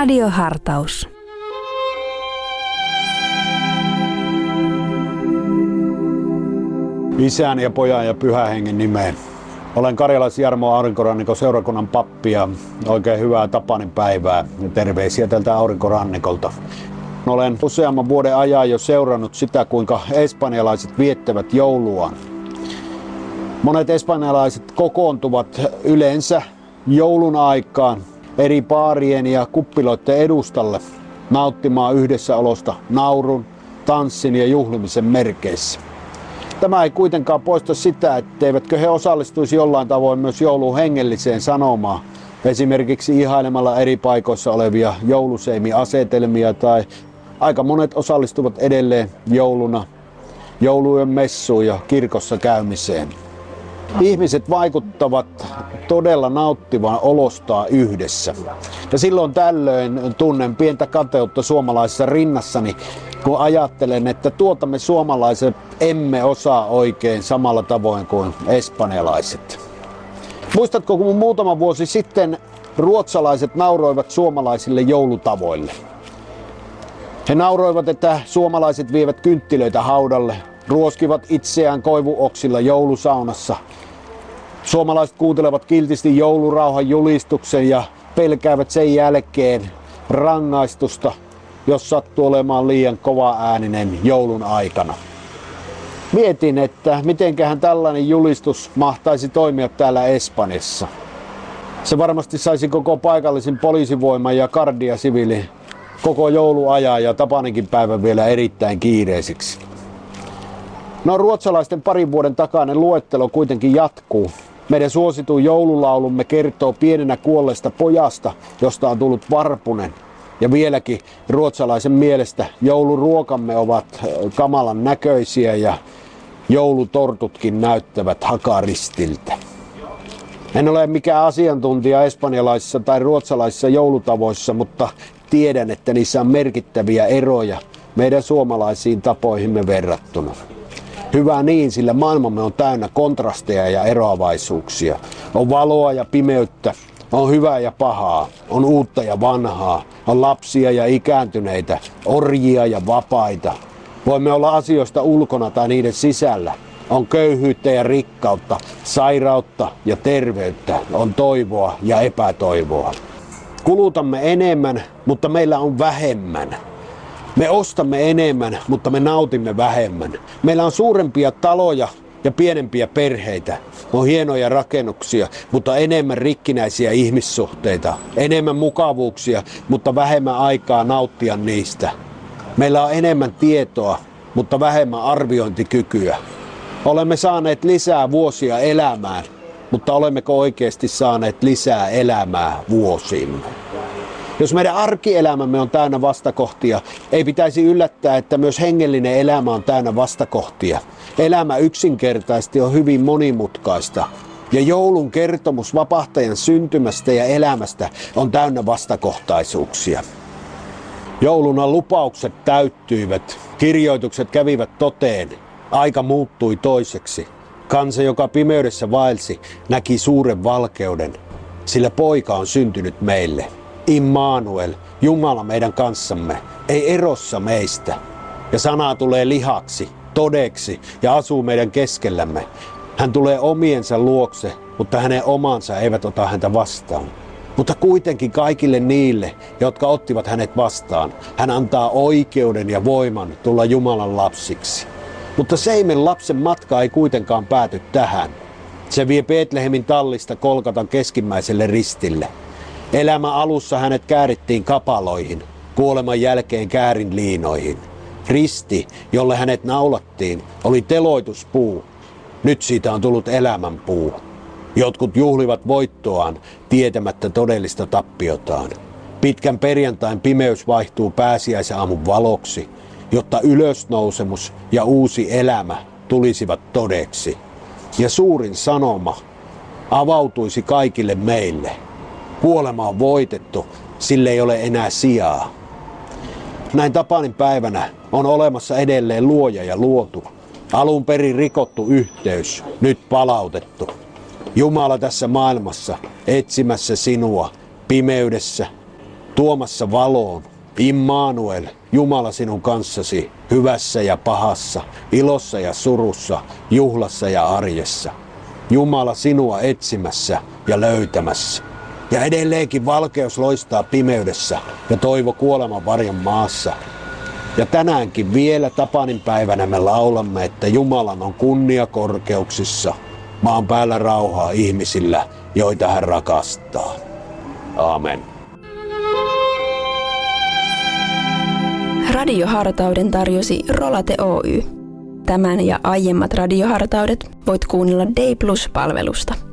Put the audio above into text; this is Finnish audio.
Radiohartaus. Isän ja pojan ja pyhän hengen nimeen. Olen Karjalais-Jarmo Aurinkorannikon seurakunnan pappi ja oikein hyvää Tapanin päivää ja terveisiä tältä Aurinkorannikolta. Olen useamman vuoden ajan jo seurannut sitä, kuinka espanjalaiset viettävät jouluaan. Monet espanjalaiset kokoontuvat yleensä joulun aikaan eri baarien ja kuppiloiden edustalle nauttimaan yhdessäolosta naurun, tanssin ja juhlimisen merkeissä. Tämä ei kuitenkaan poista sitä, etteivätkö he osallistuisi jollain tavoin myös joulun hengelliseen sanomaan, esimerkiksi ihailemalla eri paikoissa olevia jouluseimiasetelmia, tai aika monet osallistuvat edelleen jouluna jouluyön messuun ja kirkossa käymiseen. Ihmiset vaikuttavat todella nauttivan olostaan yhdessä. Ja silloin tällöin tunnen pientä kateutta suomalaisessa rinnassani, kun ajattelen, että tuota me suomalaiset emme osaa oikein samalla tavoin kuin espanjalaiset. Muistatko, kun muutama vuosi sitten ruotsalaiset nauroivat suomalaisille joulutavoille? He nauroivat, että suomalaiset vievät kynttilöitä haudalle, ruoskivat itseään koivuoksilla joulusaunassa. Suomalaiset kuuntelevat kiltisti joulurauhan julistuksen ja pelkäävät sen jälkeen rangaistusta, jos sattuu olemaan liian kova ääninen joulun aikana. Mietin, että mitenköhän tällainen julistus mahtaisi toimia täällä Espanjassa. Se varmasti saisi koko paikallisen poliisivoiman ja Guardia Civilin koko jouluajan ja Tapaninkin päivän vielä erittäin kiireisiksi. No, ruotsalaisten parin vuoden takainen luettelo kuitenkin jatkuu. Meidän suosituin joululaulumme kertoo pienenä kuolleesta pojasta, josta on tullut varpunen. Ja vieläkin ruotsalaisen mielestä jouluruokamme ovat kamalan näköisiä ja joulutortutkin näyttävät hakaristiltä. En ole mikään asiantuntija espanjalaisissa tai ruotsalaisissa joulutavoissa, mutta tiedän, että niissä on merkittäviä eroja meidän suomalaisiin tapoihimme verrattuna. Hyvä niin, sillä maailmamme on täynnä kontrasteja ja eroavaisuuksia. On valoa ja pimeyttä, on hyvää ja pahaa, on uutta ja vanhaa, on lapsia ja ikääntyneitä, orjia ja vapaita. Voimme olla asioista ulkona tai niiden sisällä. On köyhyyttä ja rikkautta, sairautta ja terveyttä, on toivoa ja epätoivoa. Kulutamme enemmän, mutta meillä on vähemmän. Me ostamme enemmän, mutta me nautimme vähemmän. Meillä on suurempia taloja ja pienempiä perheitä. On hienoja rakennuksia, mutta enemmän rikkinäisiä ihmissuhteita. Enemmän mukavuuksia, mutta vähemmän aikaa nauttia niistä. Meillä on enemmän tietoa, mutta vähemmän arviointikykyä. Olemme saaneet lisää vuosia elämään, mutta olemmeko oikeasti saaneet lisää elämää vuosiimme? Jos meidän arkielämämme on täynnä vastakohtia, ei pitäisi yllättää, että myös hengellinen elämä on täynnä vastakohtia. Elämä yksinkertaisesti on hyvin monimutkaista. Ja joulun kertomus vapahtajan syntymästä ja elämästä on täynnä vastakohtaisuuksia. Jouluna lupaukset täyttyivät, kirjoitukset kävivät toteen, aika muuttui toiseksi. Kansa, joka pimeydessä vaelsi, näki suuren valkeuden, sillä poika on syntynyt meille. Immanuel, Jumala meidän kanssamme, ei erossa meistä. Ja sana tulee lihaksi, todeksi ja asuu meidän keskellämme. Hän tulee omiensa luokse, mutta hänen omansa eivät ota häntä vastaan. Mutta kuitenkin kaikille niille, jotka ottivat hänet vastaan, hän antaa oikeuden ja voiman tulla Jumalan lapsiksi. Mutta seimen lapsen matka ei kuitenkaan pääty tähän. Se vie Betlehemin tallista Golgatan keskimmäiselle ristille. Elämän alussa hänet käärittiin kapaloihin, kuoleman jälkeen käärinliinoihin. Risti, jolle hänet naulattiin, oli teloituspuu. Nyt siitä on tullut elämänpuu. Jotkut juhlivat voittoaan tietämättä todellista tappiotaan. Pitkän perjantain pimeys vaihtuu pääsiäisaamun valoksi, jotta ylösnousemus ja uusi elämä tulisivat todeksi. Ja suurin sanoma avautuisi kaikille meille. Kuolema on voitettu, sille ei ole enää sijaa. Näin Tapanin päivänä on olemassa edelleen luoja ja luotu. Alun perin rikottu yhteys, nyt palautettu. Jumala tässä maailmassa etsimässä sinua pimeydessä tuomassa valoon. Immanuel, Jumala sinun kanssasi, hyvässä ja pahassa, ilossa ja surussa, juhlassa ja arjessa. Jumala sinua etsimässä ja löytämässä. Ja edelleenkin valkeus loistaa pimeydessä ja toivo kuoleman varjon maassa. Ja tänäänkin vielä tapaninpäivänä me laulamme, että Jumalan on kunnia korkeuksissa, maan päällä rauhaa ihmisillä, joita hän rakastaa. Aamen. Radiohartauden tarjosi Rolate Oy. Tämän ja aiemmat radiohartaudet voit kuunnella Day Plus-palvelusta.